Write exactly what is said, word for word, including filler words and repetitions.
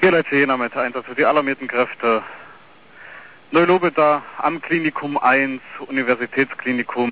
Hier Leute, Jena mit Einsatz für die alarmierten Kräfte. Neulobeda am Klinikum eins, Universitätsklinikum.